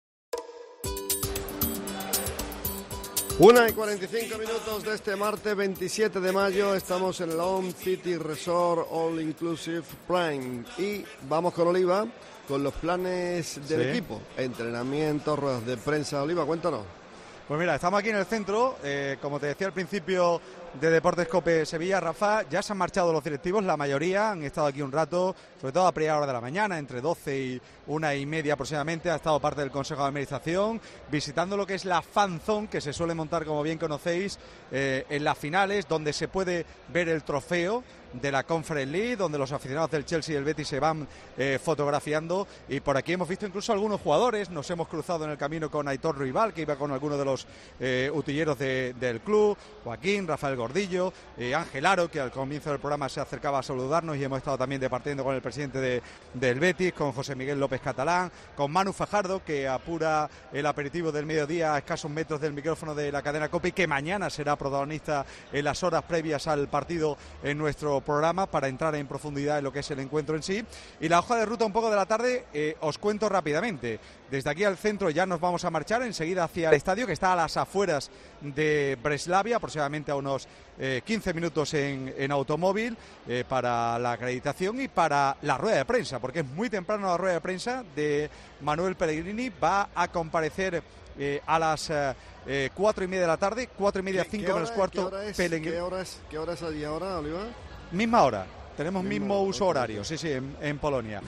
1:45 de este martes 27 de mayo. Estamos en el Home City Resort All Inclusive Prime y vamos con Oliva con los planes del equipo, entrenamientos, ruedas de prensa. Oliva, cuéntanos. Pues mira, estamos aquí en el centro, como te decía al principio de Deportes COPE Sevilla, Rafa, ya se han marchado los directivos, la mayoría han estado aquí un rato, sobre todo a primera hora de la mañana, entre 12 y 1:30 aproximadamente, ha estado parte del Consejo de Administración, visitando lo que es la Fan Zone, que se suele montar, como bien conocéis, en las finales, donde se puede ver el trofeo de la Conference League, donde los aficionados del Chelsea y el Betis se van fotografiando, y por aquí hemos visto incluso algunos jugadores, nos hemos cruzado en el camino con Aitor Ruibal, que iba con algunos de los utilleros del club, Joaquín, Rafael Gordillo, Ángel Aro, que al comienzo del programa se acercaba a saludarnos, y hemos estado también departiendo con el presidente del Betis, con José Miguel López Catalán, con Manu Fajardo, que apura el aperitivo del mediodía a escasos metros del micrófono de la cadena COPE, y que mañana será protagonista en las horas previas al partido en nuestro programa, para entrar en profundidad en lo que es el encuentro en sí. Y la hoja de ruta un poco de la tarde, os cuento rápidamente. Desde aquí al centro ya nos vamos a marchar enseguida hacia el estadio, que está a las afueras de Breslavia, aproximadamente a unos 15 minutos en automóvil, para la acreditación y para la rueda de prensa, porque es muy temprano la rueda de prensa de Manuel Pellegrini. Va a comparecer a las 4:30 de la tarde, 4:30, 5 menos cuarto. ¿Qué hora es allí ahora, Oliva? Misma hora, tenemos mismo uso horario, sí, en Polonia.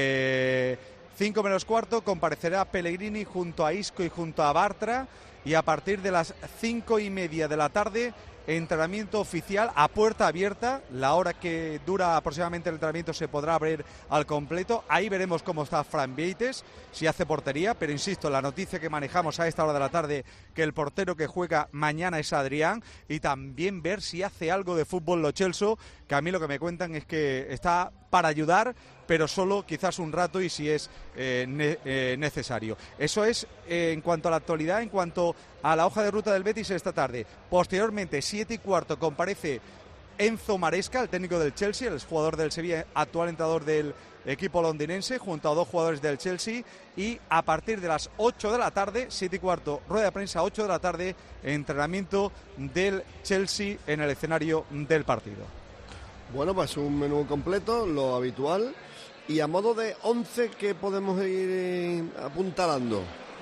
5 menos cuarto comparecerá Pellegrini junto a Isco y junto a Bartra, y a partir de las 5:30 de la tarde, entrenamiento oficial a puerta abierta. La hora que dura aproximadamente el entrenamiento se podrá abrir al completo. Ahí veremos cómo está Fran Vieites, si hace portería, pero insisto, la noticia que manejamos a esta hora de la tarde, que el portero que juega mañana es Adrián, y también ver si hace algo de fútbol Lo Celso, que a mí lo que me cuentan es que está para ayudar, pero solo quizás un rato y si es necesario. Eso es en cuanto a la actualidad, en cuanto a la hoja de ruta del Betis esta tarde. Posteriormente, 7:15, comparece Enzo Maresca, el técnico del Chelsea, el jugador del Sevilla, actual entrenador del equipo londinense, junto a 2 jugadores del Chelsea, y a partir de las 8 de la tarde, 7:15, rueda de prensa, 8 de la tarde, entrenamiento del Chelsea en el escenario del partido. Bueno, pues un menú completo, lo habitual. Y a modo de 11, ¿qué podemos ir apuntalando?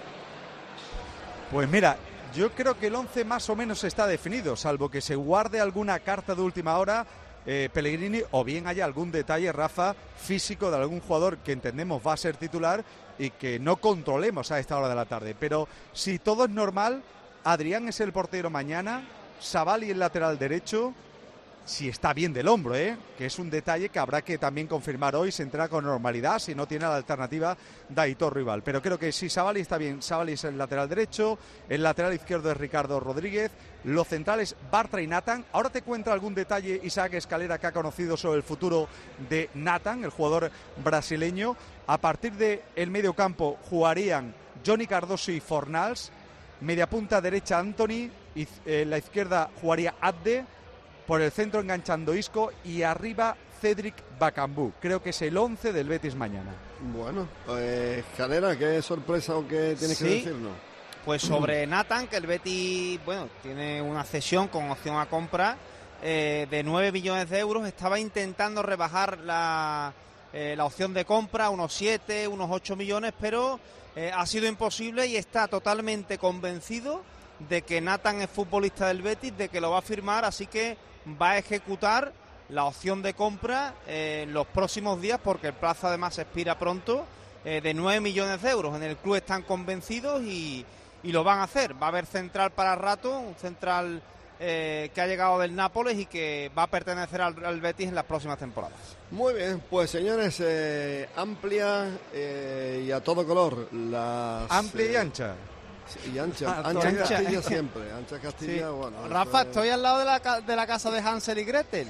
Pues mira, yo creo que el 11 más o menos está definido, salvo que se guarde alguna carta de última hora, Pellegrini, o bien haya algún detalle, Rafa, físico de algún jugador que entendemos va a ser titular y que no controlemos a esta hora de la tarde. Pero si todo es normal, Adrián es el portero mañana, Savali el lateral derecho, si está bien del hombro, que es un detalle que habrá que también confirmar hoy, se entrena con normalidad, si no tiene la alternativa de Aitor Rival. Pero creo que si Savali está bien, Savali es el lateral derecho, el lateral izquierdo es Ricardo Rodríguez, los centrales Bartra y Nathan. Ahora te cuenta algún detalle Isaac Escalera, que ha conocido sobre el futuro de Nathan, el jugador brasileño. A partir del medio campo jugarían Johnny Cardoso y Fornals, media punta derecha Anthony, y la izquierda jugaría Abde, por el centro enganchando Isco y arriba Cedric Bakambu. Creo que es el 11 del Betis mañana. Bueno, Escalera, ¿qué sorpresa o qué tienes que decirnos? Pues sobre Nathan, que el Betis, bueno, tiene una cesión con opción a compra de 9 millones de euros. Estaba intentando rebajar la opción de compra, unos 7, unos 8 millones, pero ha sido imposible y está totalmente convencido de que Nathan es futbolista del Betis, de que lo va a firmar, así que va a ejecutar la opción de compra en los próximos días, porque el plazo además expira pronto, de 9 millones de euros. En el club están convencidos y lo van a hacer. Va a haber central para rato, un central que ha llegado del Nápoles y que va a pertenecer al Betis en las próximas temporadas. Muy bien, pues señores, amplia y a todo color. Amplia y ancha. Y ancha Castilla siempre. Ancha Castilla, sí. Bueno. Rafa, estoy al lado de la casa de Hansel y Gretel.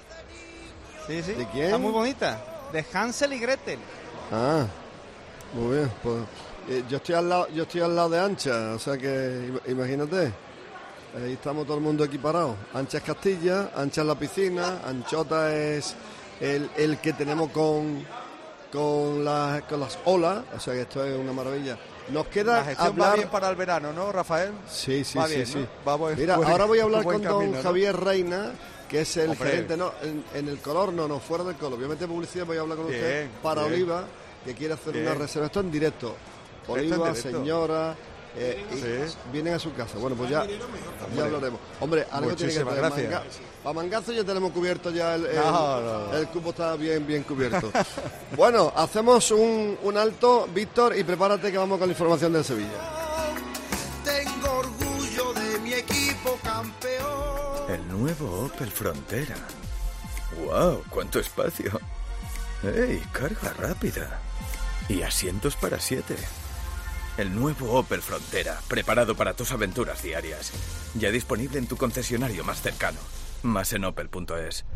Sí. ¿De quién? Está muy bonita. De Hansel y Gretel. Ah, muy bien. Pues yo estoy al lado de Ancha, o sea que imagínate. Ahí estamos todo el mundo equiparado. Ancha es Castilla, Ancha es la piscina, Anchota es el que tenemos con las olas, o sea que esto es una maravilla. Nos queda la gestión hablar... va bien para el verano, ¿no, Rafael? Sí. Va bien, sí. ¿no? Vamos, mira, ahora voy a hablar con don camino, Javier Reina, que es el Hombre. gerente, en el color, no, fuera del color. Obviamente publicidad, voy a hablar con usted para Oliva, que quiere hacer una reserva. Esto en directo. Oliva, señora, vienen a su casa. Bueno, pues ya hablaremos. Hombre, algo tiene que hacer. Para Mangazo ya tenemos cubierto ya el cupo está bien cubierto. Bueno, hacemos un alto, Víctor, y prepárate que vamos con la información del Sevilla. Tengo orgullo de mi equipo campeón. El nuevo Opel Frontera. ¡Wow! ¡Cuánto espacio! ¡Ey! Carga rápida. Y asientos para 7. El nuevo Opel Frontera, preparado para tus aventuras diarias. Ya disponible en tu concesionario más cercano. Más en opel.es.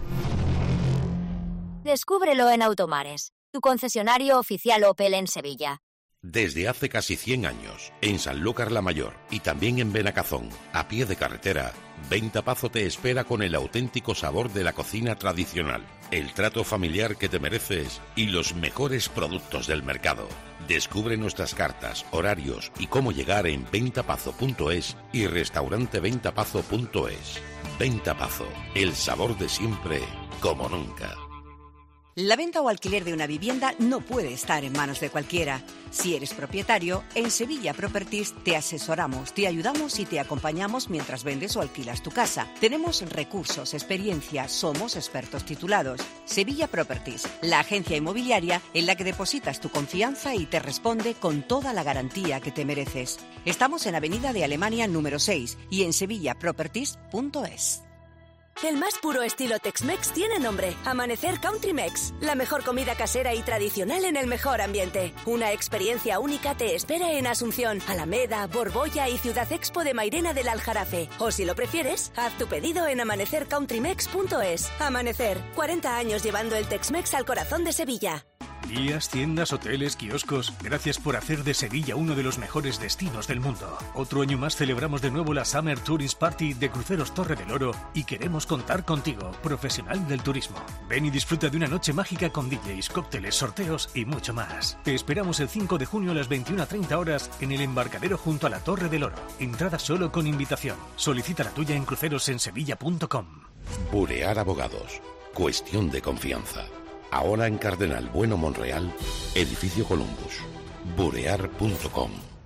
Descúbrelo en Automares, tu concesionario oficial Opel en Sevilla. Desde hace casi 100 años, en Sanlúcar la Mayor y también en Benacazón, a pie de carretera, Ventapazo te espera con el auténtico sabor de la cocina tradicional, el trato familiar que te mereces y los mejores productos del mercado. Descubre nuestras cartas, horarios y cómo llegar en ventapazo.es y restauranteventapazo.es. Ventapazo, el sabor de siempre, como nunca. La venta o alquiler de una vivienda no puede estar en manos de cualquiera. Si eres propietario, en Sevilla Properties te asesoramos, te ayudamos y te acompañamos mientras vendes o alquilas tu casa. Tenemos recursos, experiencia, somos expertos titulados. Sevilla Properties, la agencia inmobiliaria en la que depositas tu confianza y te responde con toda la garantía que te mereces. Estamos en Avenida de Alemania número 6 y en sevillaproperties.es. El más puro estilo Tex-Mex tiene nombre, Amanecer Country Mex. La mejor comida casera y tradicional en el mejor ambiente. Una experiencia única te espera en Asunción, Alameda, Borbolla y Ciudad Expo de Mairena del Aljarafe. O si lo prefieres, haz tu pedido en amanecercountrymex.es. Amanecer, 40 años llevando el Tex-Mex al corazón de Sevilla. Guías, tiendas, hoteles, kioscos. Gracias por hacer de Sevilla uno de los mejores destinos del mundo. Otro año más celebramos de nuevo la Summer Tourist Party de Cruceros Torre del Oro y queremos contar contigo, profesional del turismo. Ven y disfruta de una noche mágica con DJs, cócteles, sorteos y mucho más. Te esperamos el 5 de junio a las 21:30 horas en el embarcadero junto a la Torre del Oro. Entrada solo con invitación. Solicita la tuya en crucerosensevilla.com. Burear Abogados. Cuestión de confianza. Ahora en Cardenal Bueno Monreal, Edificio Columbus. Burear.com.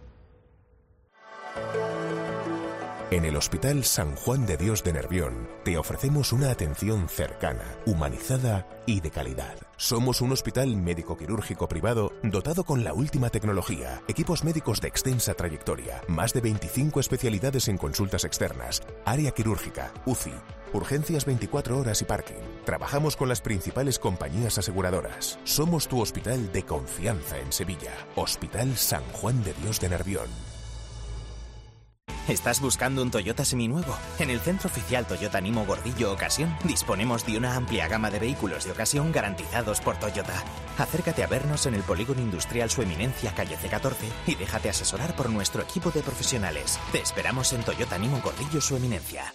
En el Hospital San Juan de Dios de Nervión te ofrecemos una atención cercana, humanizada y de calidad. Somos un hospital médico-quirúrgico privado dotado con la última tecnología, equipos médicos de extensa trayectoria, más de 25 especialidades en consultas externas, área quirúrgica, UCI, urgencias 24 horas y parking. Trabajamos con las principales compañías aseguradoras. Somos tu hospital de confianza en Sevilla. Hospital San Juan de Dios de Nervión. ¿Estás buscando un Toyota seminuevo? En el Centro Oficial Toyota Nimo Gordillo Ocasión disponemos de una amplia gama de vehículos de ocasión garantizados por Toyota. Acércate a vernos en el Polígono Industrial Su Eminencia, calle C14 y déjate asesorar por nuestro equipo de profesionales. Te esperamos en Toyota Nimo Gordillo Su Eminencia.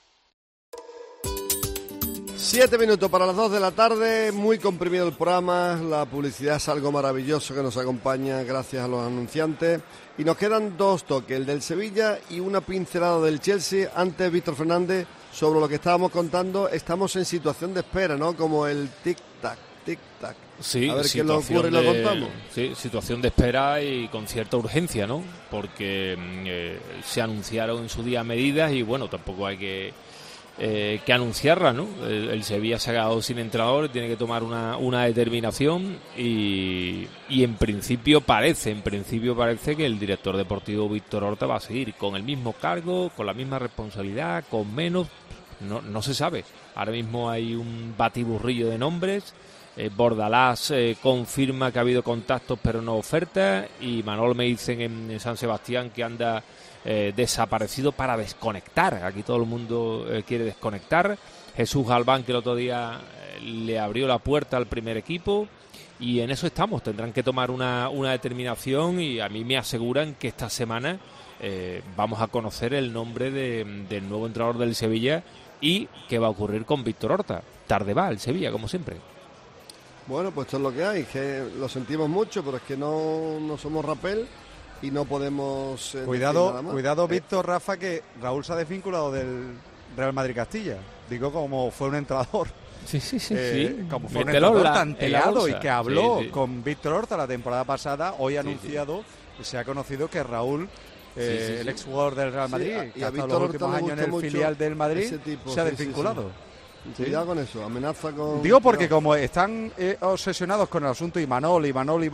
7 minutos para las 2 de la tarde, muy comprimido el programa, la publicidad es algo maravilloso que nos acompaña gracias a los anunciantes y nos quedan 2 toques, el del Sevilla y una pincelada del Chelsea. Antes, Víctor Fernández, sobre lo que estábamos contando, estamos en situación de espera, ¿no? Como el tic-tac, tic-tac. Sí, a ver qué nos ocurre y lo contamos. Sí, situación de espera y con cierta urgencia, ¿no? Porque se anunciaron en su día medidas y bueno, tampoco hay que anunciarla, ¿no? El Sevilla se ha quedado sin entrenador, tiene que tomar una determinación y en principio parece que el director deportivo Víctor Horta va a seguir con el mismo cargo, con la misma responsabilidad, con menos, no se sabe. Ahora mismo hay un batiburrillo de nombres. Bordalás confirma que ha habido contactos pero no ofertas, y Manol me dicen en San Sebastián que anda desaparecido para desconectar. Aquí todo el mundo quiere desconectar. Jesús Galván, que el otro día le abrió la puerta al primer equipo, y en eso estamos. Tendrán que tomar una determinación y a mí me aseguran que esta semana vamos a conocer el nombre del nuevo entrenador del Sevilla y qué va a ocurrir con Víctor Horta. Tarde va el Sevilla, como siempre. Bueno, pues esto es lo que hay, que lo sentimos mucho, pero es que no somos rapel y no podemos... Cuidado, Víctor, Rafa, que Raúl se ha desvinculado del Real Madrid Castilla. Digo, como fue un entrenador. Sí. Como fue un entrenador tanteado y que habló con Víctor Horta la temporada pasada. Hoy ha anunciado y se ha conocido que Raúl, el ex jugador del Real Madrid, que ha estado los últimos años en el filial del Madrid, se ha desvinculado. Cuidado con eso, amenaza con... Digo porque como están obsesionados con el asunto Imanol,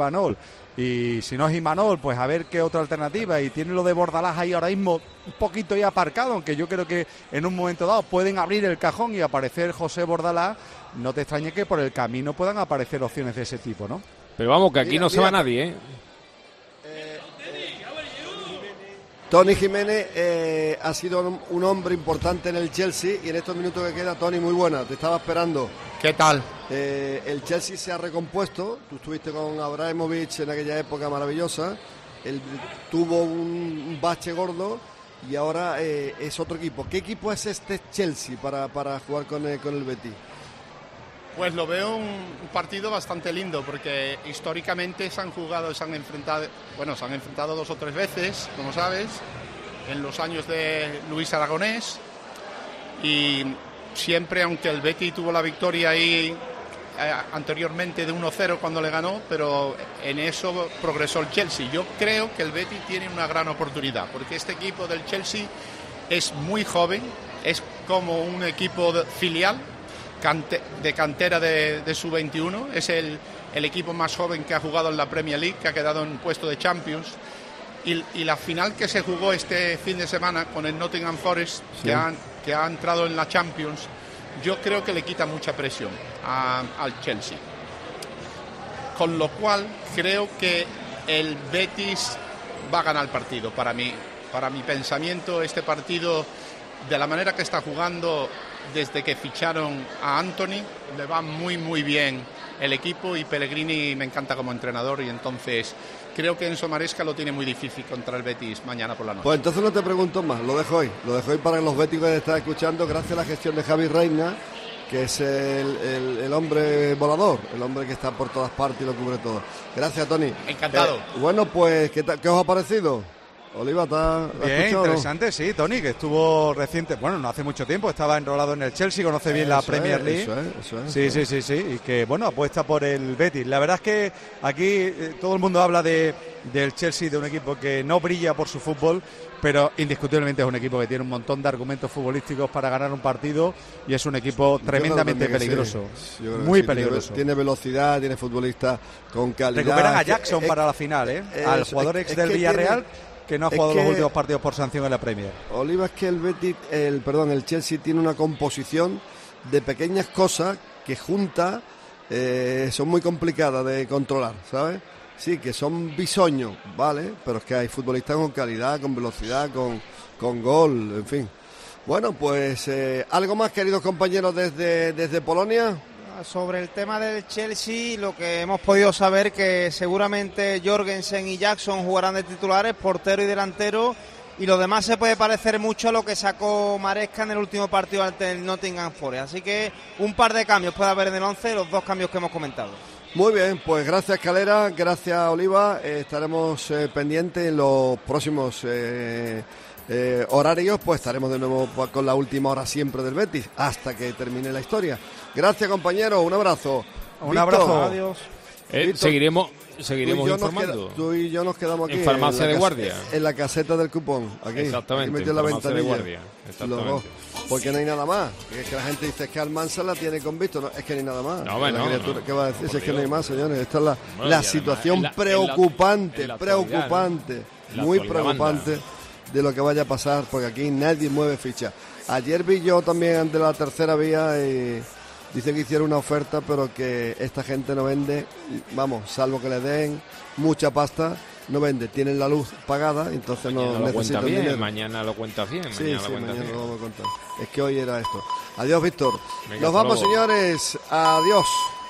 y si no es Imanol, pues a ver qué otra alternativa, y tienen lo de Bordalás ahí ahora mismo un poquito ya aparcado, aunque yo creo que en un momento dado pueden abrir el cajón y aparecer José Bordalás. No te extrañe que por el camino puedan aparecer opciones de ese tipo, ¿no? Pero vamos, que aquí no se va nadie, ¿eh? Tony Jiménez ha sido un hombre importante en el Chelsea y en estos minutos que queda, Tony, muy buena, te estaba esperando. ¿Qué tal? El Chelsea se ha recompuesto, tú estuviste con Abramovich en aquella época maravillosa, él tuvo un bache gordo y ahora es otro equipo. ¿Qué equipo es este Chelsea para jugar con el Betis? Pues lo veo un partido bastante lindo, porque históricamente se han enfrentado 2 o 3 veces, como sabes, en los años de Luis Aragonés, y siempre, aunque el Betis tuvo la victoria ahí anteriormente de 1-0 cuando le ganó, pero en eso progresó el Chelsea. Yo creo que el Betis tiene una gran oportunidad, porque este equipo del Chelsea es muy joven, es como un equipo filial, de cantera de sub-21, es el equipo más joven que ha jugado en la Premier League, que ha quedado en puesto de Champions, y la final que se jugó este fin de semana con el Nottingham Forest, sí, que ha entrado en la Champions, yo creo que le quita mucha presión al Chelsea, con lo cual creo que el Betis va a ganar el partido. Para mi pensamiento, este partido, de la manera que está jugando desde que ficharon a Anthony, le va muy muy bien el equipo, y Pellegrini me encanta como entrenador, y entonces creo que Enzo Maresca lo tiene muy difícil contra el Betis mañana por la noche. Pues entonces no te pregunto más, lo dejo hoy para los béticos que están escuchando, gracias a la gestión de Javi Reina, que es el hombre volador, el hombre que está por todas partes y lo cubre todo. Gracias, Tony. Encantado. Bueno, pues, ¿qué os ha parecido? Oliva, ¿has bien, escuchado, interesante, ¿no? Sí, Tony, que estuvo reciente, bueno, no hace mucho tiempo, estaba enrolado en el Chelsea, conoce bien la Premier League. Eso es. Sí, y que, bueno, apuesta por el Betis. La verdad es que aquí todo el mundo habla del Chelsea, de un equipo que no brilla por su fútbol, pero indiscutiblemente es un equipo que tiene un montón de argumentos futbolísticos para ganar un partido, y es un equipo tremendamente peligroso, muy peligroso. Tiene velocidad, tiene futbolistas con calidad. Recuperan a Jackson para la final, al jugador ex del Villarreal, que no ha jugado los últimos partidos por sanción en la Premier. Oliva, es que el Chelsea tiene una composición de pequeñas cosas que juntas son muy complicadas de controlar, ¿sabes? Sí, que son bisoños, ¿vale? Pero es que hay futbolistas con calidad, con velocidad, con gol, en fin. Bueno, pues algo más, queridos compañeros, desde Polonia. Sobre el tema del Chelsea, lo que hemos podido saber, que seguramente Jorgensen y Jackson jugarán de titulares, portero y delantero, y lo demás se puede parecer mucho a lo que sacó Maresca en el último partido ante el Nottingham Forest. Así que un par de cambios puede haber en el 11, los dos cambios que hemos comentado. Muy bien, pues gracias Calera, gracias Oliva, estaremos pendientes en los próximos horarios, pues estaremos de nuevo con la última hora siempre del Betis, hasta que termine la historia. Gracias, compañeros, un abrazo. Un abrazo. Adiós. Seguiremos informando. Tú y yo nos quedamos aquí en Farmacia de Guardia, en la caseta del cupón, aquí. Exactamente, aquí metió la Farmacia de ventanilla. Guardia. Exactamente. Porque no hay nada más. Es que la gente dice que Almanza la tiene con visto. No, es que no hay nada más. No, bueno, ¿qué va a decir? Si es que no hay más, señores. Esta es la situación preocupante, muy preocupante de lo que vaya a pasar, porque aquí nadie mueve ficha. Ayer vi yo también de la tercera vía y dice que hicieron una oferta, pero que esta gente no vende, vamos, salvo que le den mucha pasta, no vende. Tienen la luz pagada, entonces no necesitan dinero. Mañana lo cuentas bien. Mañana lo vamos a contar. Es que hoy era esto. Adiós, Víctor. Nos vamos, señores. Adiós.